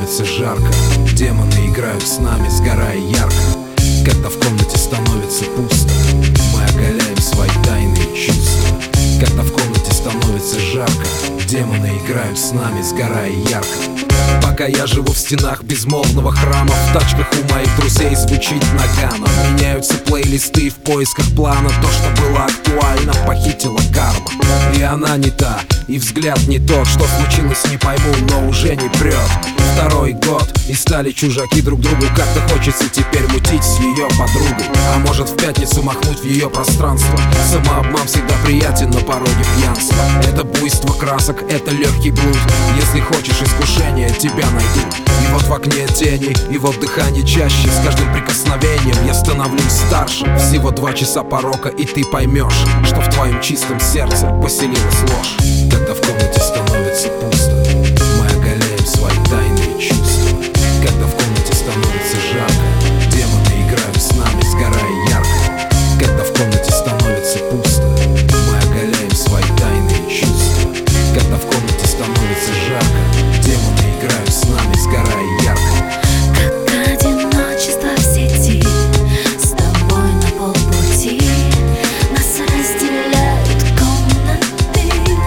становится жарко, демоны играют с нами, сгорая ярко. Когда в комнате становится пусто, мы оголяем свои тайные чувства. Когда в комнате становится жарко, демоны играют с нами, сгорая ярко. Пока я живу в стенах безмолвного храма, в тачках у моих друзей звучит нагано. Меняются плейлисты в поисках плана. То, что было актуально, похитила карма. И она не та, и взгляд не тот. Что случилось, не пойму, но уже не прет. Второй год, и стали чужаки друг другу. Как-то хочется теперь мутить с ее подругой. А может в пятницу махнуть в ее пространство. Самообман всегда приятен на пороге пьянства. Это буйство красок, это легкий блуд. Если хочешь искушения, тебя найду. И вот в окне тени, и вот дыхание чаще. С каждым прикосновением я становлюсь старше. Всего 2 часа порока, и ты поймешь, что в твоем чистом сердце поселилась ложь. Когда в комнате становится пусто, мы оголяем свои тайные чувства. Когда в комнате становится жарко, демоны играют с нами, сгорая ярко. Когда в комнате становится пусто, мы оголяем свои тайные чувства. Когда в комнате становится жарко, демоны играют с нами, сгорая ярко. Как одиночество в сети, с тобой на полпути. Нас разделяют комнаты.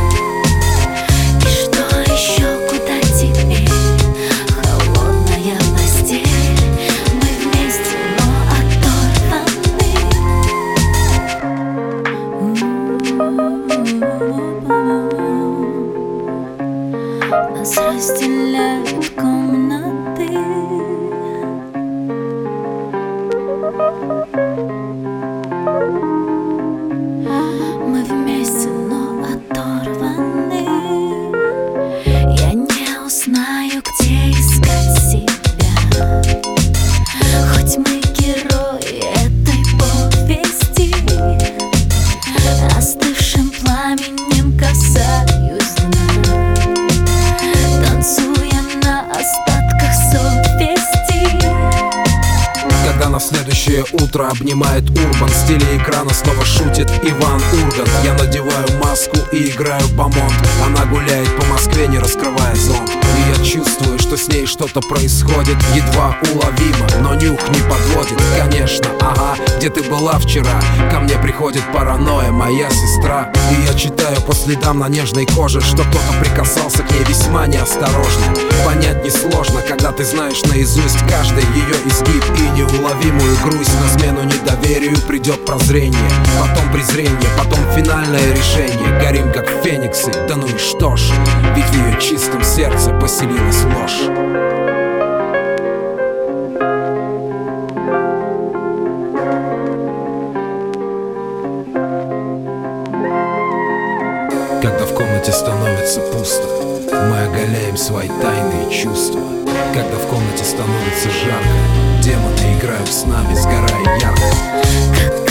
И что еще, куда теперь? Холодная постель. Мы вместе, но оторваны. Нас разделяют комнаты. Мы вместе, но оторваны. Я не узнаю, где искать себя. Хоть мы герои этой повести, остывшим пламенем касаюсь дна, танцуя на остатках совести. Когда на следующее утро обнимает Урбан, в стиле экрана снова шутит Иван Ургант. Я надеваю маску и играю бомонд. Она гуляет по Москве, не раскрывая зонт. И я чувствую, что с ней что-то происходит, едва уловимо, но нюх не подводит. Конечно, ага, где ты была вчера? Ко мне приходит паранойя, моя сестра. И я читаю по следам на нежной коже, что кто-то прикасался к ней весьма неосторожно. Понять несложно, когда ты знаешь наизусть каждый ее изгиб и неуловимую грусть. На смену недоверию придет прозрение, потом презрение, потом финальное решение. Горим как фениксы, да ну и что ж, ведь в ее чистом сердце поселилась ложь. Когда в комнате становится пусто, мы оголяем свои тайные чувства. Когда в комнате становится жарко, демоны играют с нами, сгорая ярко.